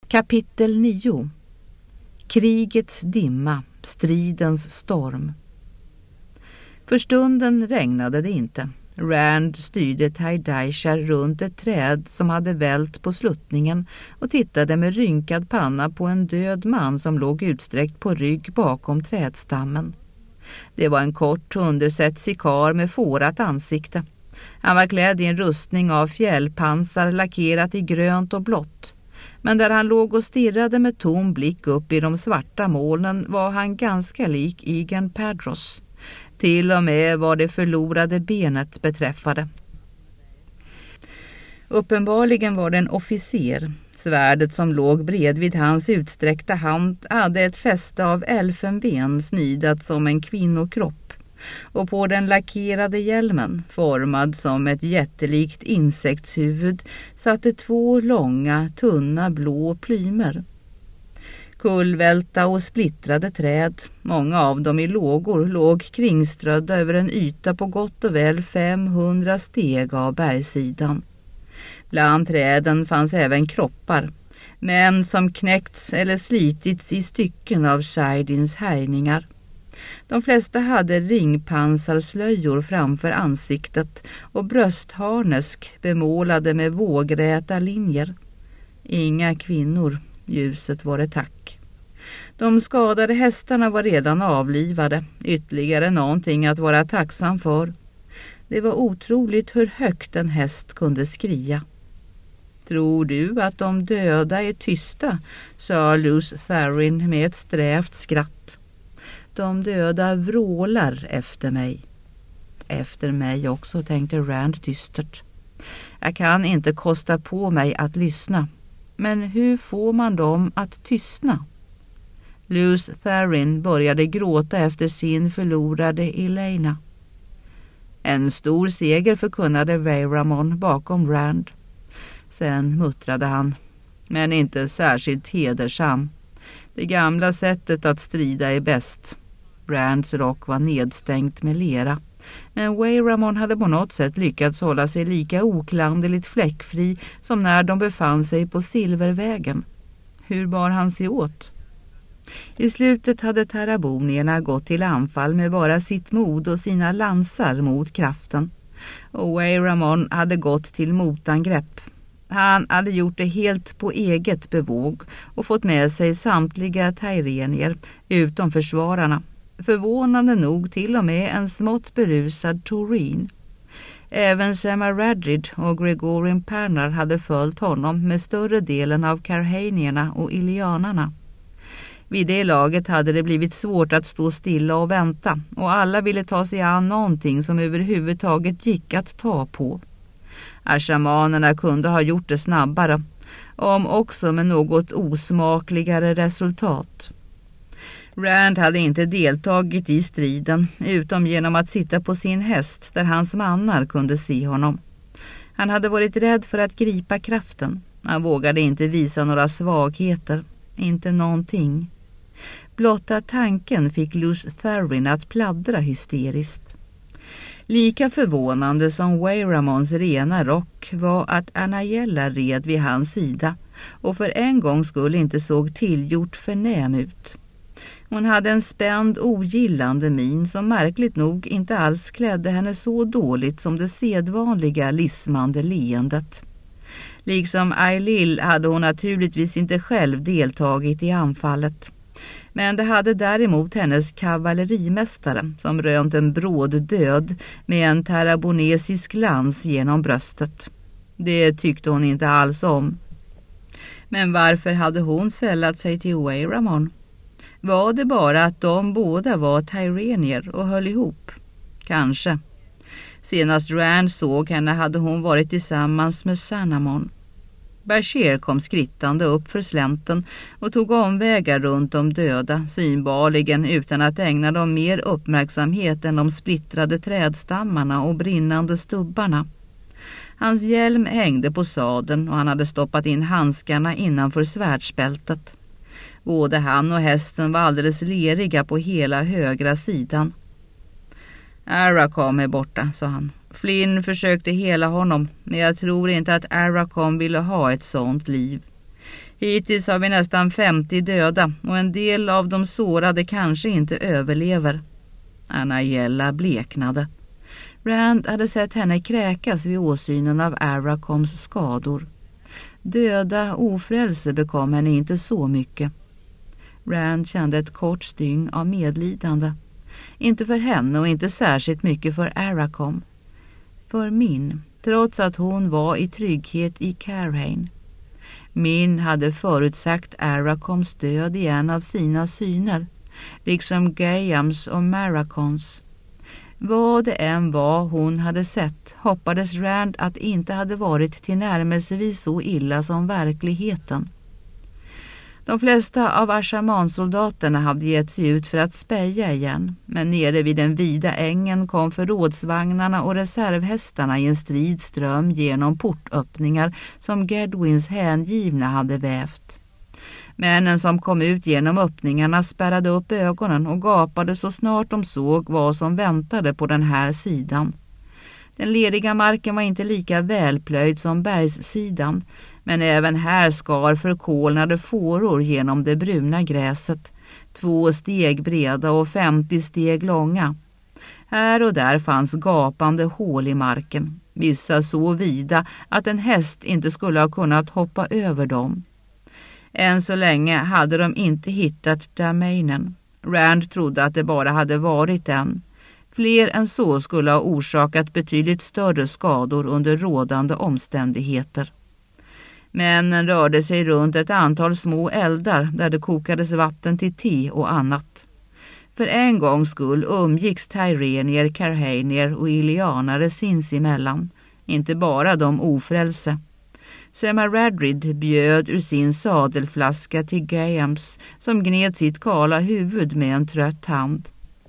Kapitel 9. Krigets dimma, stridens storm. För stunden regnade det inte. Rand styrde Taidaishar runt ett träd som hade vält på sluttningen och tittade med rynkad panna på en död man som låg utsträckt på rygg bakom trädstammen. Det var en kort undersett sikar med fårat ansikte. Han var klädd i en rustning av fjällpansar lackerat i grönt och blått. Men där han låg och stirrade med tom blick upp i de svarta molnen var han ganska lik Egan Padros. Till och med vad det förlorade benet beträffade. Uppenbarligen var det en officer. Svärdet som låg bredvid hans utsträckta hand hade ett fäste av elfenben snidat som en kvinnokropp. Och på den lackerade hjälmen, formad som ett jättelikt insektshuvud, satte 2 långa, tunna blå plymer. Kullvälta och splittrade träd, många av dem i lågor, låg kringströdda över en yta på gott och väl 500 steg av bergssidan. Bland träden fanns även kroppar, män som knäckts eller slitits i stycken av Shaidins härjningar. De flesta hade ringpansarslöjor framför ansiktet och bröstharnesk bemålade med vågräta linjer. Inga kvinnor, ljuset var det tack. De skadade hästarna var redan avlivade, ytterligare någonting att vara tacksam för. Det var otroligt hur högt en häst kunde skria. Tror du att de döda är tysta, sa Luce Tharin med ett strävt skratt. De döda vrålar efter mig. Efter mig också, tänkte Rand dystert. Jag kan inte kosta på mig att lyssna. Men hur får man dem att tystna? Luce Tharin började gråta efter sin förlorade Elena. En stor seger förkunnade Veyramon bakom Rand. Sen muttrade han, men inte särskilt hedersam. Det gamla sättet att strida är bäst. Rands rock var nedstängt med lera. Men Veyramon hade på något sätt lyckats hålla sig lika oklanderligt fläckfri som när de befann sig på Silvervägen. Hur bar han sig åt? I slutet hade terrabonierna gått till anfall med bara sitt mod och sina lansar mot kraften. Och Veyramon hade gått till motangrepp. Han hade gjort det helt på eget bevåg och fått med sig samtliga Tyrenier utom försvararna. Förvånande nog till och med en smått berusad Toreen. Även Shema Radrid och Gregorin Pernar hade följt honom med större delen av Karhanierna och Ilianarna. Vid det laget hade det blivit svårt att stå stilla och vänta och alla ville ta sig an någonting som överhuvudtaget gick att ta på. Ashamanerna kunde ha gjort det snabbare, om också med något osmakligare resultat. Rand hade inte deltagit i striden utom genom att sitta på sin häst där hans mannar kunde se honom. Han hade varit rädd för att gripa kraften. Han vågade inte visa några svagheter, inte någonting. Blotta tanken fick Luce Tharin att pladdra hysteriskt. Lika förvånande som Veyramons rena rock var att Anayella red vid hans sida och för en gång skulle inte såg tillgjort förnäm ut. Hon hade en spänd ogillande min som märkligt nog inte alls klädde henne så dåligt som det sedvanliga lismande leendet. Liksom Ailil hade hon naturligtvis inte själv deltagit i anfallet. Men det hade däremot hennes kavallerimästare som rönt en bråd död med en terrabonesisk lans genom bröstet. Det tyckte hon inte alls om. Men varför hade hon sällat sig till Veyramon? Var det bara att de båda var Tyrenier och höll ihop? Kanske. Senast Rand såg henne hade hon varit tillsammans med Sanamon. Bashir kom skrittande upp för slänten och tog omvägar runt de döda, synbarligen utan att ägna dem mer uppmärksamhet än de splittrade trädstammarna och brinnande stubbarna. Hans hjälm hängde på sadeln och han hade stoppat in handskarna innanför svärdsbältet. Både han och hästen var alldeles leriga på hela högra sidan. Arrakam är borta, sa han. Flynn försökte hela honom, men jag tror inte att Arrakam ville ha ett sånt liv. Hittills har vi nästan 50 döda och en del av de sårade kanske inte överlever. Anajella bleknade. Rand hade sett henne kräkas vid åsynen av Aracoms skador. Döda ofrälse bekom henne inte så mycket. Rand kände ett kort styng av medlidande. Inte för henne och inte särskilt mycket för Aracom. För Min, trots att hon var i trygghet i Carhain. Min hade förutsagt Aracoms död i en av sina syner, liksom Gayams och Maracons. Vad det än var hon hade sett hoppades Rand att det inte hade varit tillnärmelsevis så illa som verkligheten. De flesta av Ashaman-soldaterna hade gett sig ut för att speja igen, men nere vid den vida ängen kom förrådsvagnarna och reservhästarna i en strid ström genom portöppningar som Gedwins hängivna hade vävt. Männen som kom ut genom öppningarna spärrade upp ögonen och gapade så snart de såg vad som väntade på den här sidan. Den lediga marken var inte lika välplöjd som bergssidan, men även här skar förkolnade fåror genom det bruna gräset, 2 steg breda och 50 steg långa. Här och där fanns gapande hål i marken, vissa så vida att en häst inte skulle ha kunnat hoppa över dem. Än så länge hade de inte hittat Damainen. Rand trodde att det bara hade varit en. Fler än så skulle ha orsakat betydligt större skador under rådande omständigheter. Männen rörde sig runt ett antal små eldar där det kokades vatten till te och annat. För en gångs skull umgicks Tyrenier, Carhainier och Ilianare sinsemellan, inte bara de ofrälse. Sema Radrid bjöd ur sin sadelflaska till Gayams som gned sitt kala huvud med en trött hand.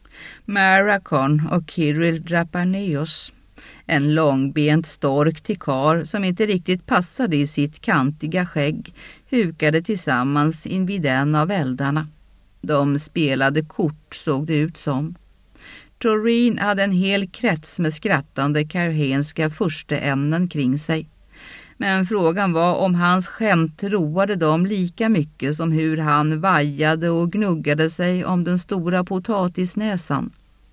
Maracon och Kirill Drapaneos, en långbent stork till kar som inte riktigt passade i sitt kantiga skägg, hukade tillsammans invid en av eldarna. De spelade kort, såg det ut som. Toreen hade en hel krets med skrattande karhenska fursteämnen kring sig. Men frågan var om hans skämt roade dem lika mycket som hur han vajade och gnuggade sig om den stora potatisnäsan.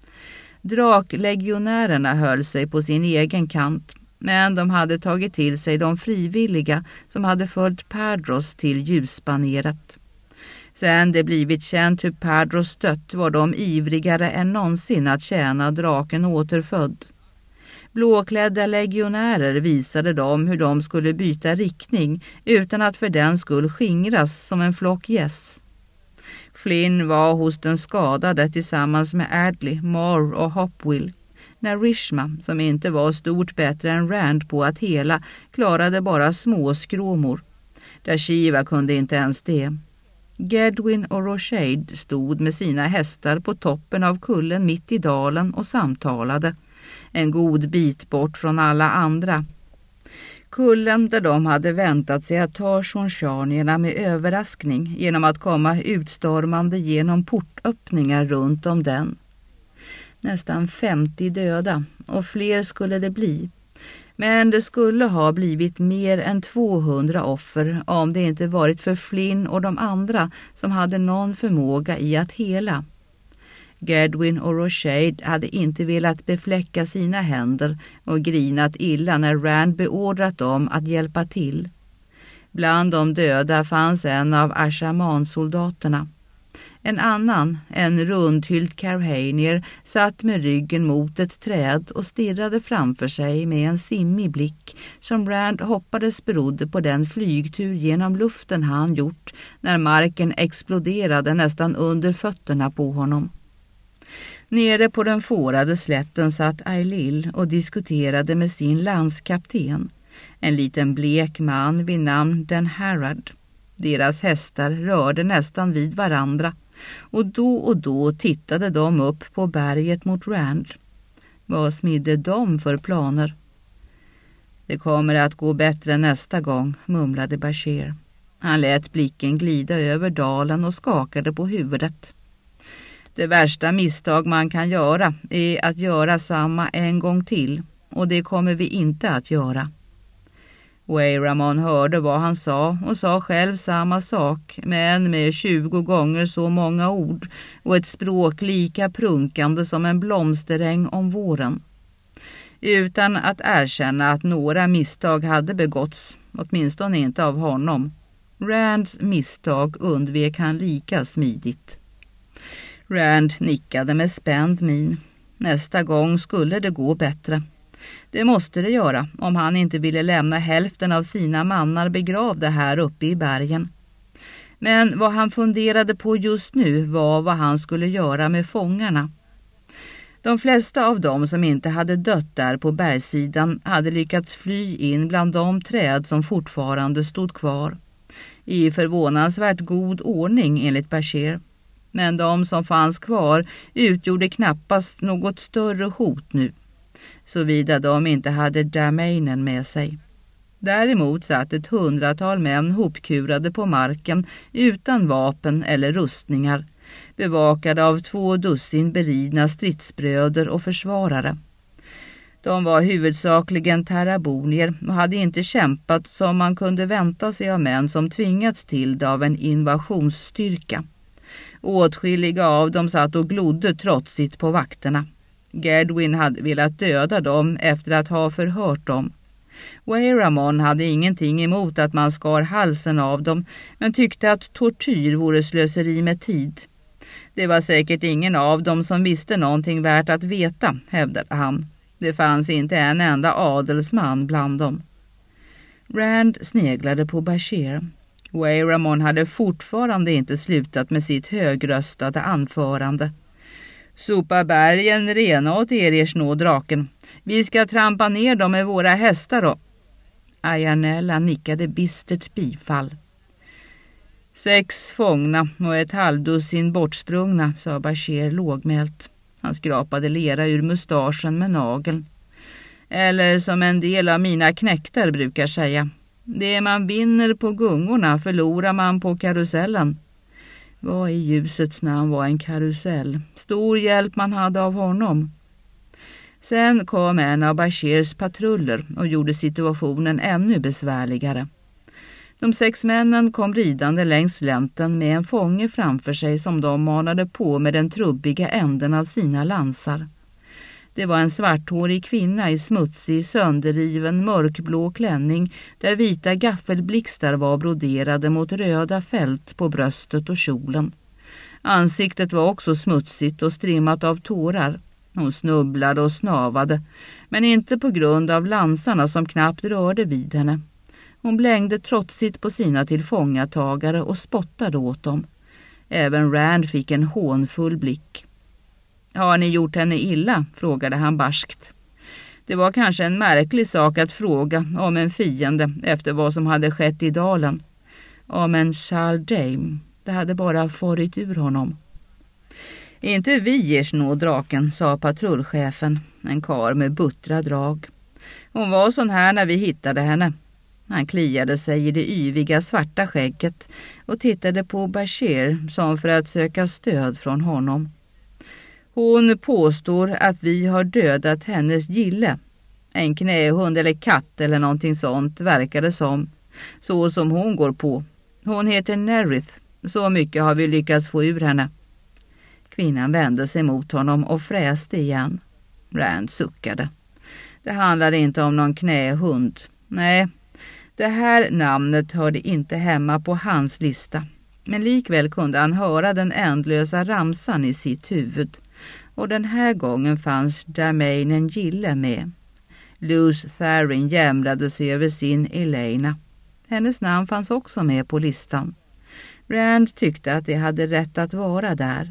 Draklegionärerna höll sig på sin egen kant, men de hade tagit till sig de frivilliga som hade följt Pardros till ljusbaneret. Sen det blivit känt hur Pardros dött var de ivrigare än någonsin att tjäna draken återfödd. Blåklädda legionärer visade dem hur de skulle byta riktning utan att för den skull skingras som en flock gäss. Flynn var hos den skadade tillsammans med Ardley, Moore och Hopwill. När Rishma, som inte var stort bättre än Rand på att hela, klarade bara små skråmor. Dashiva kunde inte ens det. Gedwin och Roshade stod med sina hästar på toppen av kullen mitt i dalen och samtalade. En god bit bort från alla andra. Kullen där de hade väntat sig att ta Shonsharnierna med överraskning genom att komma utstormande genom portöppningar runt om den. Nästan 50 döda och fler skulle det bli. Men det skulle ha blivit mer än 200 offer om det inte varit för Flynn och de andra som hade någon förmåga i att hela. Gedwin och Roshade hade inte velat befläcka sina händer och grinat illa när Rand beordrat dem att hjälpa till. Bland de döda fanns en av Ashaman-soldaterna. En annan, en rundhylt Carhainier, satt med ryggen mot ett träd och stirrade framför sig med en simmig blick som Rand hoppades berodde på den flygtur genom luften han gjort när marken exploderade nästan under fötterna på honom. Nere på den fårade slätten satt Ailil och diskuterade med sin landskapten, en liten blek man vid namn Den Harad. Deras hästar rörde nästan vid varandra och då tittade de upp på berget mot Rand. Vad smidde de för planer? Det kommer att gå bättre nästa gång, mumlade Bashir. Han lät blicken glida över dalen och skakade på huvudet. Det värsta misstag man kan göra är att göra samma en gång till, och det kommer vi inte att göra. Wayramon hörde vad han sa och sa själv samma sak, men med 20 gånger så många ord och ett språk lika prunkande som en blomsteräng om våren. Utan att erkänna att några misstag hade begåtts, åtminstone inte av honom. Rands misstag undvek han lika smidigt. Rand nickade med spänd min. Nästa gång skulle det gå bättre. Det måste det göra om han inte ville lämna hälften av sina mannar begravda här uppe i bergen. Men vad han funderade på just nu var vad han skulle göra med fångarna. De flesta av dem som inte hade dött där på bergssidan hade lyckats fly in bland de träd som fortfarande stod kvar. I förvånansvärt god ordning enligt Bashir. Men de som fanns kvar utgjorde knappast något större hot nu, såvida de inte hade Darmainen med sig. Däremot satt ett 100-tal män hopkurade på marken utan vapen eller rustningar, bevakade av 2 dussin beridna stridsbröder och försvarare. De var huvudsakligen terrabonier och hade inte kämpat som man kunde vänta sig av män som tvingats till det av en invasionsstyrka. Åtskilliga av dem satt och glodde trotsigt på vakterna. Gedwin hade velat döda dem efter att ha förhört dem. Wayramon hade ingenting emot att man skar halsen av dem, men tyckte att tortyr vore slöseri med tid. Det var säkert ingen av dem som visste någonting värt att veta, hävdade han. Det fanns inte en enda adelsman bland dem. Rand sneglade på Bashir. Wayramon hade fortfarande inte slutat med sitt högröstade anförande. Sopa bergen rena åt er snådraken. Vi ska trampa ner dem med våra hästar då. Ayanella nickade bistert bifall. 6 fångna och ett halvdussin bortsprungna, sa Bashir lågmält. Han skrapade lera ur mustaschen med nageln. Eller som en del av mina knäktar brukar säga. Det man vinner på gungorna förlorar man på karusellen. Vad i ljusets namn var en karusell? Stor hjälp man hade av honom. Sen kom en av Bashirs patruller och gjorde situationen ännu besvärligare. De 6 männen kom ridande längs länten med en fånge framför sig som de manade på med den trubbiga änden av sina lansar. Det var en svarthårig kvinna i smutsig, sönderriven, mörkblå klänning där vita gaffelblixtar var broderade mot röda fält på bröstet och kjolen. Ansiktet var också smutsigt och strimmat av tårar. Hon snubblade och snavade, men inte på grund av lansarna som knappt rörde vid henne. Hon blängde trotsigt på sina tillfångatagare och spottade åt dem. Även Rand fick en hånfull blick. Har ni gjort henne illa? Frågade han barskt. Det var kanske en märklig sak att fråga om en fiende efter vad som hade skett i dalen. Om en Chaldame. Det hade bara farit ur honom. Inte vi snådraken, sa patrullchefen, en kar med buttra drag. Hon var sån här när vi hittade henne. Han kliade sig i det yviga svarta skägget och tittade på Bashir som för att söka stöd från honom. Hon påstår att vi har dödat hennes gille. En knähund eller katt eller någonting sånt verkar det som. Så som hon går på. Hon heter Nerith. Så mycket har vi lyckats få ur henne. Kvinnan vände sig mot honom och fräste igen. Rand suckade. Det handlade inte om någon knähund. Nej, det här namnet hörde inte hemma på hans lista. Men likväl kunde han höra den ändlösa ramsan i sitt huvud. Och den här gången fanns Darmainen gille med. Luz Tharin jämrade sig över sin Elena. Hennes namn fanns också med på listan. Rand tyckte att det hade rätt att vara där.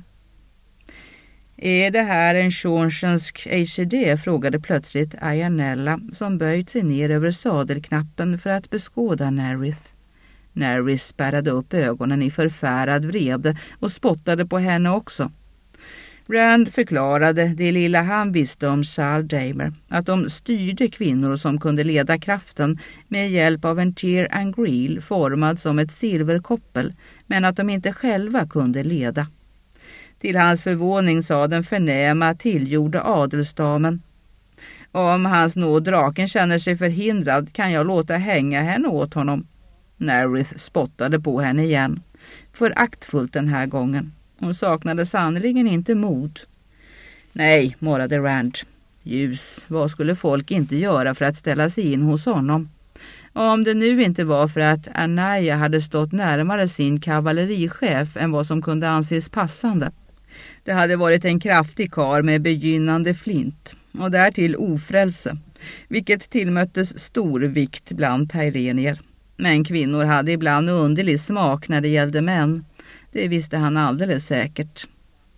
Är det här en Shornsk ACD? Frågade plötsligt Ayanella som böjt sig ner över sadelknappen för att beskåda Nerith. Nerith spärrade upp ögonen i förfärad vrede och spottade på henne också. Rand förklarade det lilla han visste om Chaldame, att de styrde kvinnor som kunde leda kraften med hjälp av en Tyr Angril formad som ett silverkoppel, men att de inte själva kunde leda. Till hans förvåning sa den förnäma tillgjorda adelsdamen: Om hans nåd draken känner sig förhindrad kan jag låta hänga henne åt honom. Nerith spottade på henne igen. Föraktfullt den här gången. Hon saknade sannoliken inte mod. Nej, morrade Rand. Ljus, vad skulle folk inte göra för att ställa sig in hos honom? Om det nu inte var för att Anaya hade stått närmare sin kavallerichef än vad som kunde anses passande. Det hade varit en kraftig kar med begynnande flint och därtill ofrälse, vilket tillmöttes stor vikt bland Tyrenier. Men kvinnor hade ibland underlig smak när det gällde män. Det visste han alldeles säkert.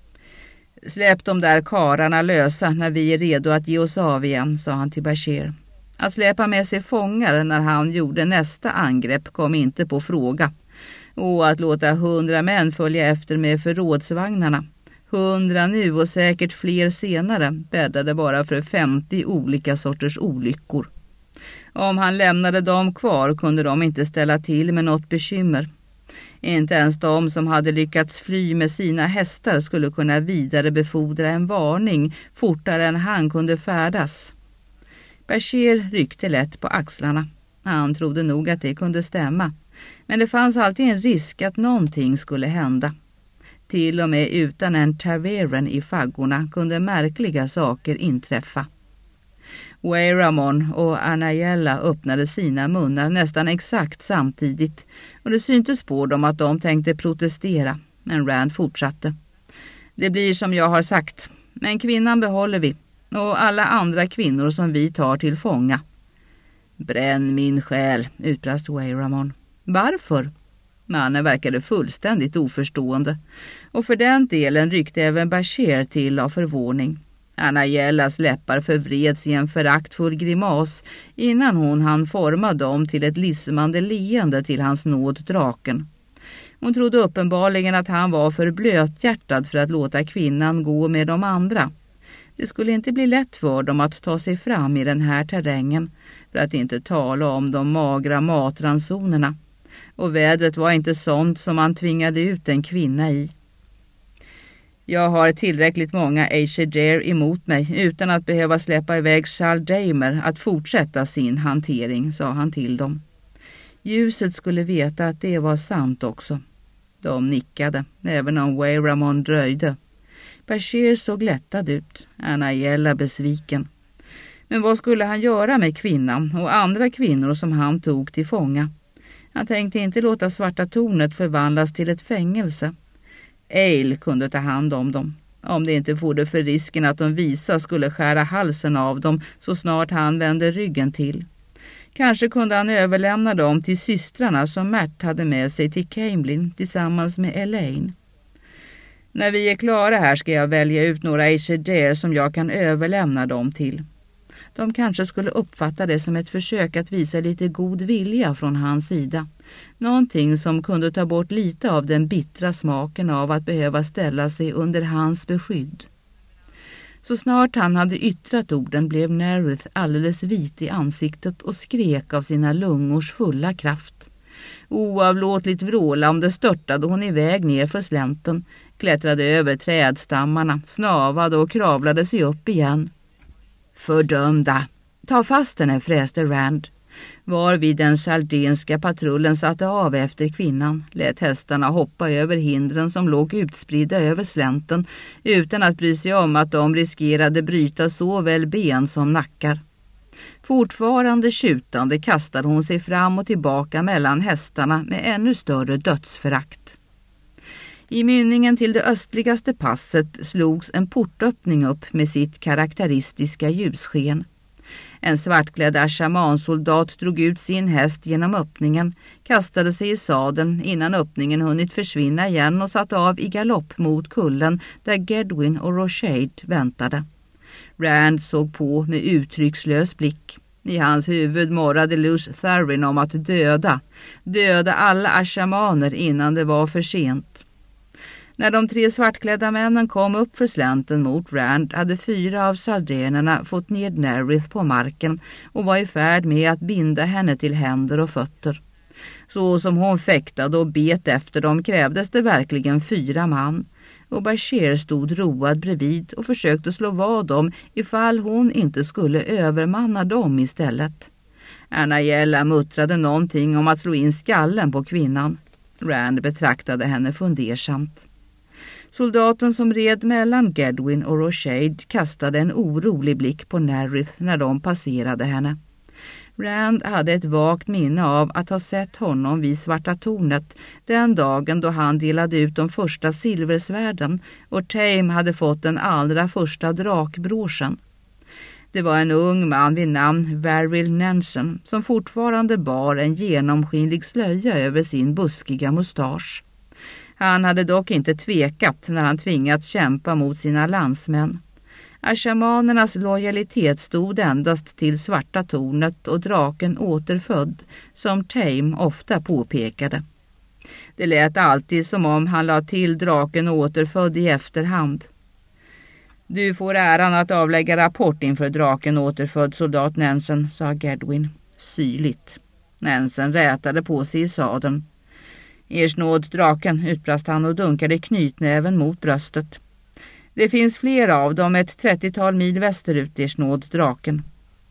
Släpp de där kararna lösa när vi är redo att ge oss av igen, sa han till Bashir. Att släppa med sig fångar när han gjorde nästa angrepp kom inte på fråga. Och att låta 100 män följa efter med förrådsvagnarna. 100 nu och säkert fler senare bäddade bara för 50 olika sorters olyckor. Om han lämnade dem kvar kunde de inte ställa till med något bekymmer. Inte ens de som hade lyckats fly med sina hästar skulle kunna vidarebefordra en varning fortare än han kunde färdas. Bashir ryckte lätt på axlarna. Han trodde nog att det kunde stämma. Men det fanns alltid en risk att någonting skulle hända. Till och med utan en tavern i faggorna kunde märkliga saker inträffa. Wayramon och Anayella öppnade sina munnar nästan exakt samtidigt och det syntes på dem att de tänkte protestera, men Rand fortsatte. Det blir som jag har sagt, men kvinnan behåller vi och alla andra kvinnor som vi tar till fånga. Bränn min själ, utbrast Wayramon. Varför? Mannen verkade fullständigt oförstående och för den delen ryckte även Bashir till av förvåning. Anayellas läppar förvreds i en föraktfull grimas innan hon hann forma dem till ett lismande leende till hans nåd draken. Hon trodde uppenbarligen att han var för blöthjärtad för att låta kvinnan gå med de andra. Det skulle inte bli lätt för dem att ta sig fram i den här terrängen, för att inte tala om de magra matransonerna. Och vädret var inte sånt som man tvingade ut en kvinna i. Jag har tillräckligt många Aesir emot mig utan att behöva släppa iväg Shaldamer att fortsätta sin hantering, sa han till dem. Ljuset skulle veta att det var sant också. De nickade, även om Wayramon dröjde. Bashir såg lättad ut, Anayella besviken. Men vad skulle han göra med kvinnan och andra kvinnor som han tog till fånga? Han tänkte inte låta Svarta tornet förvandlas till ett fängelse. Ale kunde ta hand om dem, om det inte vore för risken att de visa skulle skära halsen av dem så snart han vände ryggen till. Kanske kunde han överlämna dem till systrarna som Märt hade med sig till Caemlyn tillsammans med Elaine. När vi är klara här ska jag välja ut några Aesir som jag kan överlämna dem till. De kanske skulle uppfatta det som ett försök att visa lite god vilja från hans sida. Någonting som kunde ta bort lite av den bittra smaken av att behöva ställa sig under hans beskydd. Så snart han hade yttrat orden blev Nerith alldeles vit i ansiktet och skrek av sina lungors fulla kraft. Oavlåtligt vrålande störtade hon iväg ner för slänten, klättrade över trädstammarna, snavade och kravlade sig upp igen. Fördömda! Ta fast henne, fräste Rand. Varvid den saldenska patrullen satte av efter kvinnan, lät hästarna hoppa över hindren som låg utspridda över slänten utan att bry sig om att de riskerade bryta såväl ben som nackar. Fortfarande tjutande kastade hon sig fram och tillbaka mellan hästarna med ännu större dödsförakt. I mynningen till det östligaste passet slogs en portöppning upp med sitt karaktäristiska ljussken. En svartklädd ashamansoldat drog ut sin häst genom öppningen, kastade sig i sadeln innan öppningen hunnit försvinna igen och satte av i galopp mot kullen där Gedwin och Roshade väntade. Rand såg på med uttryckslös blick. I hans huvud morrade Lush Tharin om att döda alla ashamaner innan det var för sent. När de 3 svartklädda männen kom upp för slänten mot Rand hade 4 av saldenerna fått ned Nerith på marken och var i färd med att binda henne till händer och fötter. Så som hon fäktade och bet efter dem krävdes det verkligen 4 man. och Bashir stod road bredvid och försökte slå vad dem ifall hon inte skulle övermanna dem istället. Anaella muttrade någonting om att slå in skallen på kvinnan. Rand betraktade henne fundersamt. Soldaten som red mellan Gedwin och Roshade kastade en orolig blick på Nerith när de passerade henne. Rand hade ett vagt minne av att ha sett honom vid Svarta tornet den dagen då han delade ut de första silversvärden och Tame hade fått den allra första drakbråsen. Det var en ung man vid namn Varil Nansen som fortfarande bar en genomskinlig slöja över sin buskiga mustasch. Han hade dock inte tvekat när han tvingats kämpa mot sina landsmän. Ashamanernas lojalitet stod endast till Svarta tornet och draken återfödd, som Tame ofta påpekade. Det lät alltid som om han la till draken återfödd i efterhand. Du får äran att avlägga rapport inför draken återfödd, soldat Nansen, sa Gedwin. Syrligt. Nansen rätade på sig i sadeln. Ers nåd, draken, utbrast han och dunkade knytnäven mot bröstet. Det finns flera av dem ett 30-tal mil västerut, ers nåd, draken.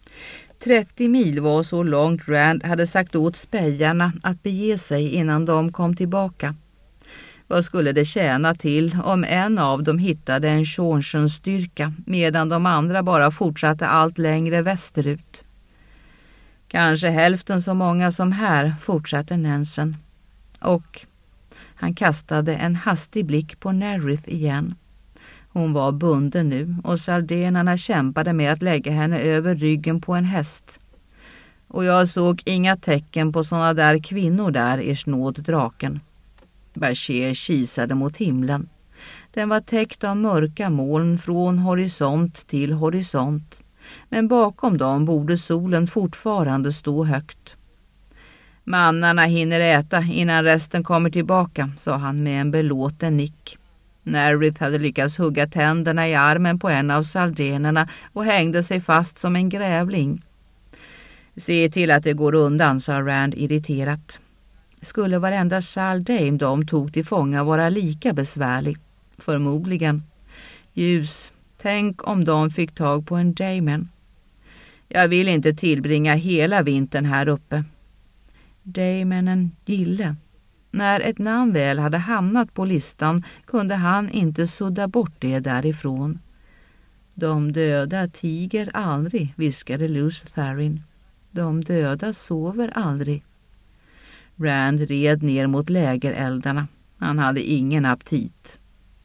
30 mil var så långt Rand hade sagt åt spejarna att bege sig innan de kom tillbaka. Vad skulle det tjäna till om en av dem hittade en Shornsons-styrka medan de andra bara fortsatte allt längre västerut? Kanske hälften så många som här, fortsatte Nansen. Och han kastade en hastig blick på Nerith igen. Hon var bunden nu och saldenarna kämpade med att lägga henne över ryggen på en häst. Och jag såg inga tecken på såna där kvinnor där, ers nåd, draken. Bashir kisade mot himlen. Den var täckt av mörka moln från horisont till horisont. Men bakom dem borde solen fortfarande stå högt. Mannarna hinner äta innan resten kommer tillbaka, sa han med en belåten nick. Nerith hade lyckats hugga tänderna i armen på en av saldenerna och hängde sig fast som en grävling. Se till att det går undan, sa Rand irriterat. Skulle varenda saldane de tog till fånga vara lika besvärlig? Förmodligen. Ljus, tänk om de fick tag på en Daemon. Jag vill inte tillbringa hela vintern här uppe. Daemonen Gille. När ett namn väl hade hamnat på listan kunde han inte sudda bort det därifrån. De döda tiger aldrig, viskade Lews Therin. De döda sover aldrig. Rand red ner mot lägereldarna. Han hade ingen aptit.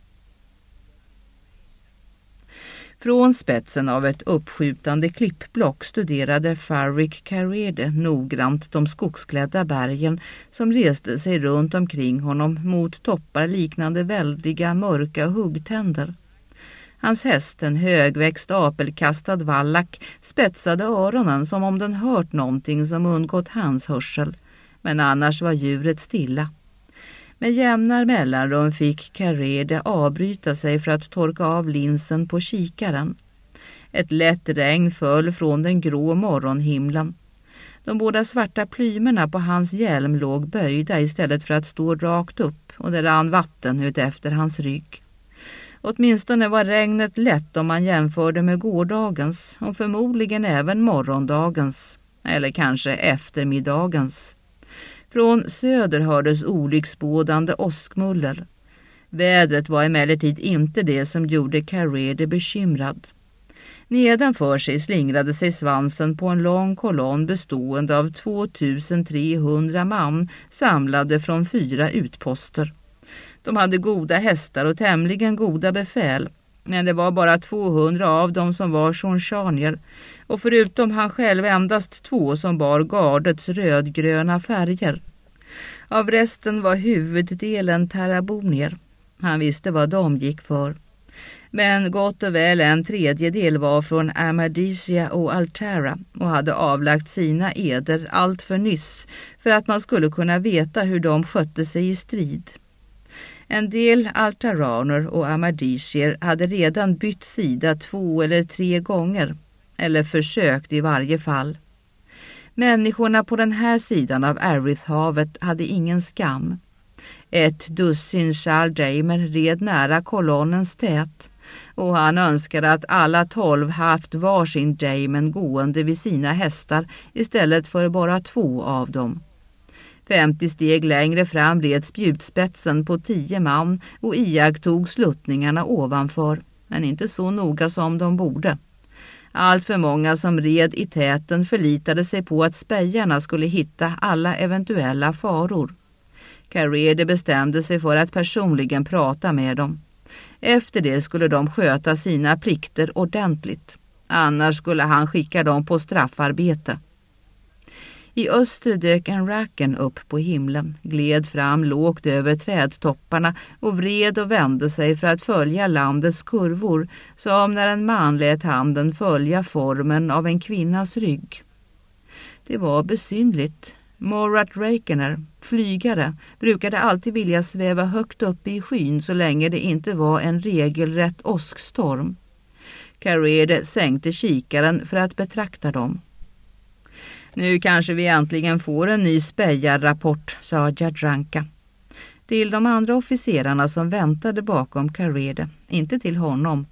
Från spetsen av ett uppskjutande klippblock studerade Farrik Carrede noggrant de skogsklädda bergen som reste sig runt omkring honom mot toppar liknande väldiga mörka huggtänder. Hans häst, en högväxt apelkastad vallack, spetsade öronen som om den hört någonting som undgått hans hörsel, men annars var djuret stilla. Med jämna mellanrum fick Carrede avbryta sig för att torka av linsen på kikaren. Ett lätt regn föll från den grå morgonhimlen. De båda svarta plymerna på hans hjälm låg böjda istället för att stå rakt upp och det rann vatten ut efter hans rygg. Åtminstone var regnet lätt om man jämförde med gårdagens och förmodligen även morgondagens, eller kanske eftermiddagens. Från söder hördes olycksbådande åskmuller. Vädret var emellertid inte det som gjorde Carrede bekymrad. Nedanför sig slingrade sig svansen på en lång kolonn bestående av 2300 man samlade från 4 utposter. De hade goda hästar och tämligen goda befäl, men det var bara 200 av dem som var shornsanier, och förutom han själv endast 2 som bar gardets rödgröna färger. Av resten var huvuddelen terrabonier. Han visste vad de gick för. Men gott och väl en tredjedel var från Amadisia och Altara och hade avlagt sina eder allt för nyss för att man skulle kunna veta hur de skötte sig i strid. En del altaraner och amadisier hade redan bytt sida 2 eller 3 gånger, eller försökt i varje fall. Människorna på den här sidan av Arith-havet hade ingen skam. Ett dussin Charldamer red nära kolonnens tät, och han önskade att alla 12 haft varsin damen gående vid sina hästar istället för bara 2 av dem. 50 steg längre fram red spjutspetsen på 10 man och iakttog sluttningarna ovanför, men inte så noga som de borde. Allt för många som red i täten förlitade sig på att spejarna skulle hitta alla eventuella faror. Carrede bestämde sig för att personligen prata med dem. Efter det skulle de sköta sina plikter ordentligt. Annars skulle han skicka dem på straffarbete. I öster dök en raken upp på himlen, gled fram lågt över trädtopparna och vred och vände sig för att följa landets kurvor, som när en man lät handen följa formen av en kvinnas rygg. Det var besynligt. Morat Rakener, flygare, brukade alltid vilja sväva högt upp i skyn så länge det inte var en regelrätt åskstorm. Carrede sänkte kikaren för att betrakta dem. Nu kanske vi äntligen får en ny spejarrapport, sa Jadranka. Till de andra officerarna som väntade bakom Carrede, inte till honom.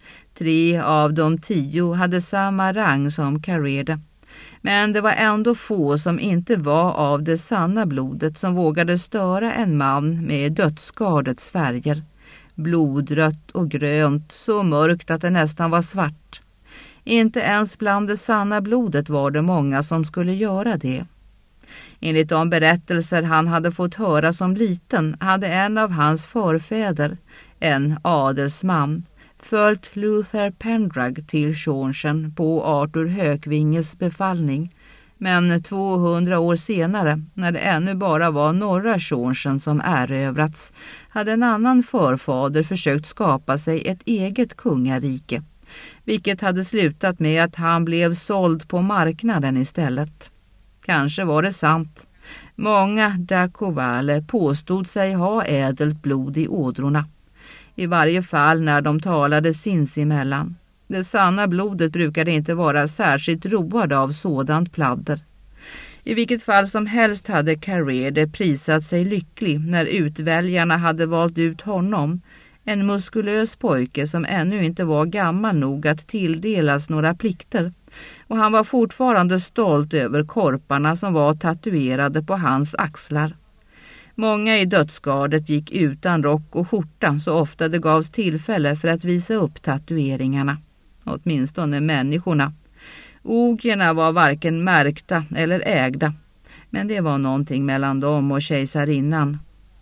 3 av de 10 hade samma rang som Carrede. Men det var ändå få som inte var av det sanna blodet som vågade störa en man med dödsskadets färger. Blodrött och grönt, så mörkt att det nästan var svart. Inte ens bland det sanna blodet var det många som skulle göra det. Enligt de berättelser han hade fått höra som liten hade en av hans förfäder, en adelsman, följt Luther Pendrag till Shawnshen på Arthur Hökvinges befallning. Men 200 år senare, när det ännu bara var norra Shawnshen som erövrats, hade en annan förfader försökt skapa sig ett eget kungarike, vilket hade slutat med att han blev såld på marknaden istället. Kanske var det sant. Många Dakovale påstod sig ha ädelt blod i ådrorna. I varje fall när de talade sinsemellan. Det sanna blodet brukade inte vara särskilt roade av sådant pladder. I vilket fall som helst hade Carrede prisat sig lycklig när utväljarna hade valt ut honom, en muskulös pojke som ännu inte var gammal nog att tilldelas några plikter, och han var fortfarande stolt över korparna som var tatuerade på hans axlar. Många i dödsgardet gick utan rock och skjorta så ofta det gavs tillfälle för att visa upp tatueringarna. Åtminstone människorna. Ogierna var varken märkta eller ägda, men det var någonting mellan dem och kejsarinnan.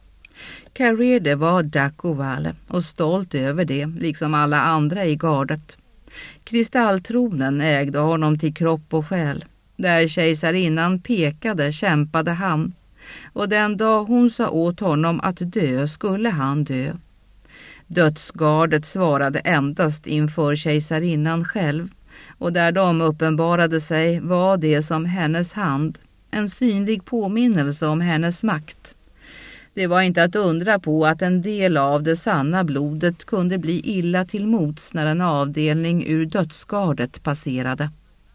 Carrede var Dakovale och stolt över det, liksom alla andra i gardet. Kristalltronen ägde honom till kropp och själ. Där kejsarinnan pekade kämpade han, och den dag hon sa åt honom att dö skulle han dö. Dödsgardet svarade endast inför kejsarinnan själv, och där de uppenbarade sig var det som hennes hand, en synlig påminnelse om hennes makt. Det var inte att undra på att en del av det sanna blodet kunde bli illa till mots när en avdelning ur dödsgardet passerade.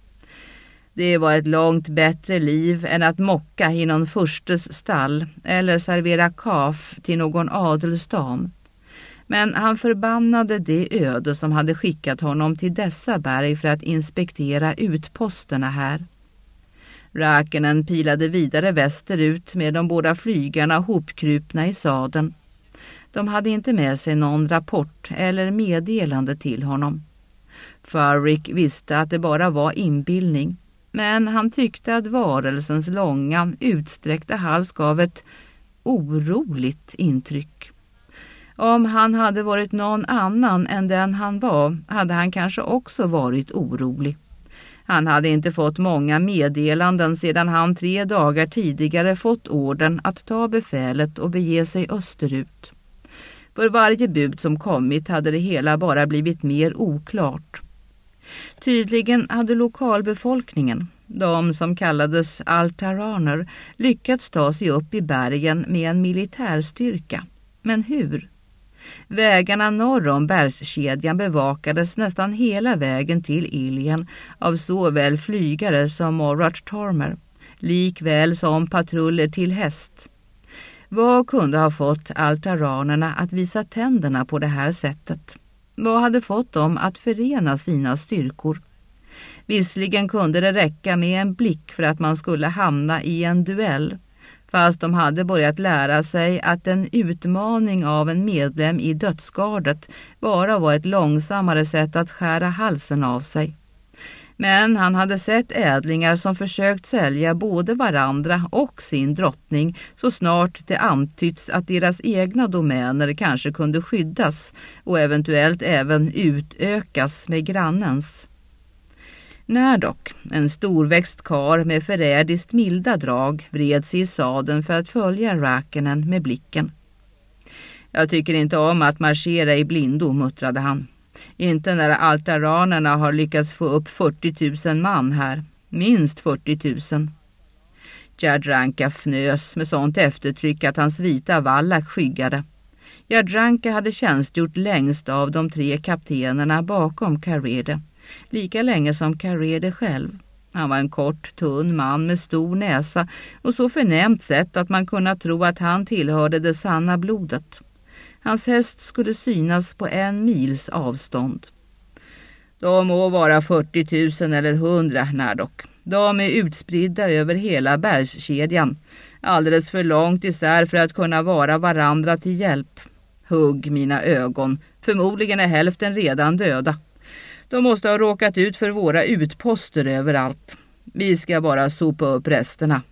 Det var ett långt bättre liv än att mocka i någon furstes stall eller servera kaf till någon adelsdam. Men han förbannade det öde som hade skickat honom till dessa berg för att inspektera utposterna här. Rakenen pilade vidare västerut med de båda flygarna hopkrupna i sadeln. De hade inte med sig någon rapport eller meddelande till honom. Farrick visste att det bara var inbildning, men han tyckte att varelsens långa, utsträckta hals gav ett oroligt intryck. Om han hade varit någon annan än den han var, hade han kanske också varit orolig. Han hade inte fått många meddelanden sedan han 3 dagar tidigare fått orden att ta befälet och bege sig österut. För varje bud som kommit hade det hela bara blivit mer oklart. Tydligen hade lokalbefolkningen, de som kallades altaraner, lyckats ta sig upp i bergen med en militärstyrka. Men hur? Vägarna norr om bergskedjan bevakades nästan hela vägen till Ilien av såväl flygare som Morat Tormer, likväl som patruller till häst. Vad kunde ha fått altaranerna att visa tänderna på det här sättet? Vad hade fått dem att förena sina styrkor? Visserligen kunde det räcka med en blick för att man skulle hamna i en duell, fast de hade börjat lära sig att en utmaning av en medlem i dödsgardet bara var ett långsammare sätt att skära halsen av sig. Men han hade sett ädlingar som försökt sälja både varandra och sin drottning så snart det antytts att deras egna domäner kanske kunde skyddas och eventuellt även utökas med grannens. Närdock, en storväxt kar med förrädiskt milda drag, vred sig i sadeln för att följa Räkenen med blicken. Jag tycker inte om att marschera i blindo, muttrade han. Inte när altaranerna har lyckats få upp 40 000 man här. Minst 40 000. Jadranka fnös med sånt eftertryck att hans vita vallack skyggade. Jadranka hade tjänstgjort längst av de 3 kaptenerna bakom Carrede. Lika länge som Carrede själv. Han var en kort, tunn man med stor näsa och så förnämt sätt att man kunde tro att han tillhörde det sanna blodet. Hans häst skulle synas på 1 mils avstånd. De må vara 40 000 eller 100 närdock. De är utspridda över hela bergskedjan. Alldeles för långt isär för att kunna vara varandra till hjälp. Hugg mina ögon. Förmodligen är hälften redan döda. De måste ha råkat ut för våra utposter överallt. Vi ska bara sopa upp resterna.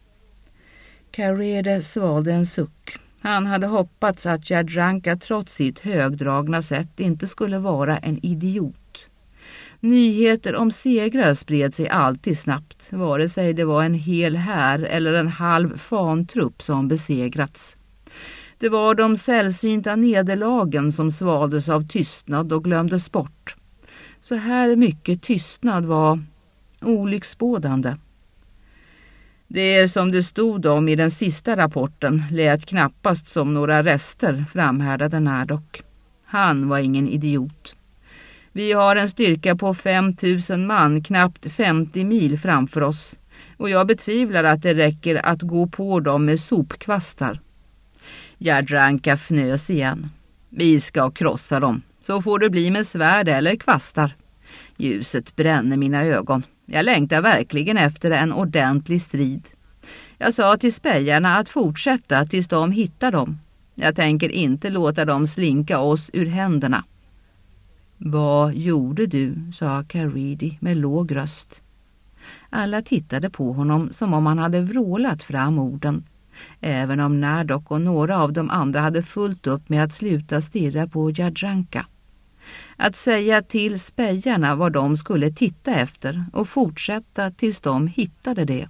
Carrede svalde en suck. Han hade hoppats att Jadranka trots sitt högdragna sätt inte skulle vara en idiot. Nyheter om segrar spred sig alltid snabbt, vare sig det var en hel här eller en halv fantrupp som besegrats. Det var de sällsynta nederlagen som svaldes av tystnad och glömdes bort. Så här mycket tystnad var olycksbådande. Det är som det stod om i den sista rapporten lät knappast som några rester, framhärdade Närdock. Han var ingen idiot. Vi har en styrka på 5 000 man, knappt 50 mil framför oss. Och jag betvivlar att det räcker att gå på dem med sopkvastar. Jadranka fnös igen. Vi ska krossa dem. Så får det bli med svärd eller kvastar. Ljuset bränner mina ögon. Jag längtar verkligen efter en ordentlig strid. Jag sa till spejarna att fortsätta tills de hittar dem. Jag tänker inte låta dem slinka oss ur händerna. Vad gjorde du, sa Carrede med låg röst. Alla tittade på honom som om han hade vrålat fram orden. Även om Närdock och några av de andra hade fullt upp med att sluta stirra på Jadranka. Att säga till spejarna vad de skulle titta efter och fortsätta tills de hittade det.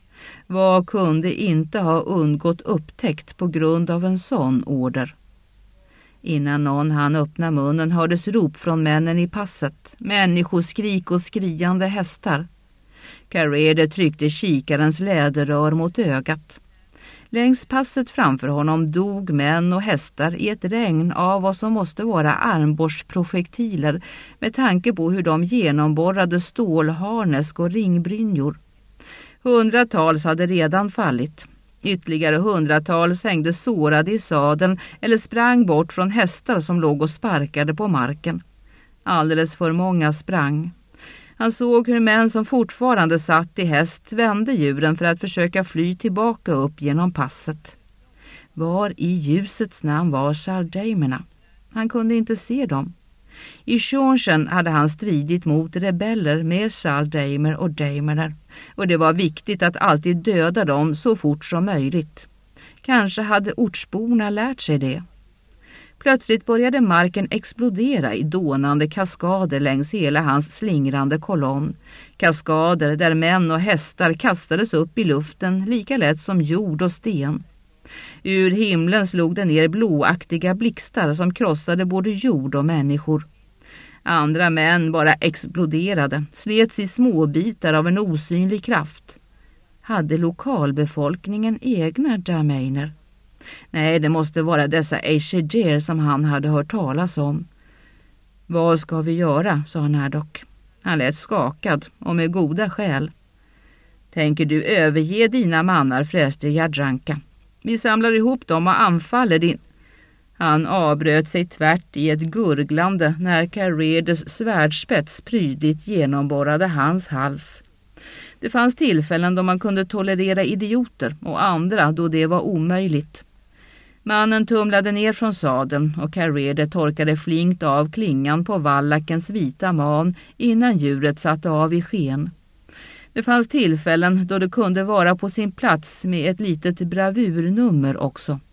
Vad kunde inte ha undgått upptäckt på grund av en sån order? Innan någon hann öppna munnen hördes rop från männen i passet. Människoskrik och skriande hästar. Carrede tryckte kikarens läderrör mot ögat. Längs passet framför honom dog män och hästar i ett regn av vad som måste vara armborstprojektiler med tanke på hur de genomborrade stålharnesk och ringbrynjor. Hundratals hade redan fallit. Ytterligare hundratals hängde sårade i sadeln eller sprang bort från hästar som låg och sparkade på marken. Alldeles för många sprang. Han såg hur män som fortfarande satt i häst vände djuren för att försöka fly tillbaka upp genom passet. Var i ljusets namn var Saldamerna? Han kunde inte se dem. I Sjönsen hade han stridit mot rebeller med Saldamer och Damerner och det var viktigt att alltid döda dem så fort som möjligt. Kanske hade ortsborna lärt sig det. Plötsligt började marken explodera i dånande kaskader längs hela hans slingrande kolonn. Kaskader där män och hästar kastades upp i luften lika lätt som jord och sten. Ur himlen slog det ner blåaktiga blixtar som krossade både jord och människor. Andra män bara exploderade, slets i småbitar av en osynlig kraft. Hade lokalbefolkningen egna domäner? Nej, det måste vara dessa Aesheger som han hade hört talas om. Vad ska vi göra, sa Närdock. Han lät skakad och med goda skäl. Tänker du överge dina mannar, fräste Jadranka. Vi samlar ihop dem och anfaller din... Han avbröt sig tvärt i ett gurglande när Carredes svärdspets prydligt genomborrade hans hals. Det fanns tillfällen då man kunde tolerera idioter och andra då det var omöjligt. Mannen tumlade ner från sadeln och Carrede torkade flinkt av klingan på vallakens vita man innan djuret satte av i sken. Det fanns tillfällen då det kunde vara på sin plats med ett litet bravurnummer också.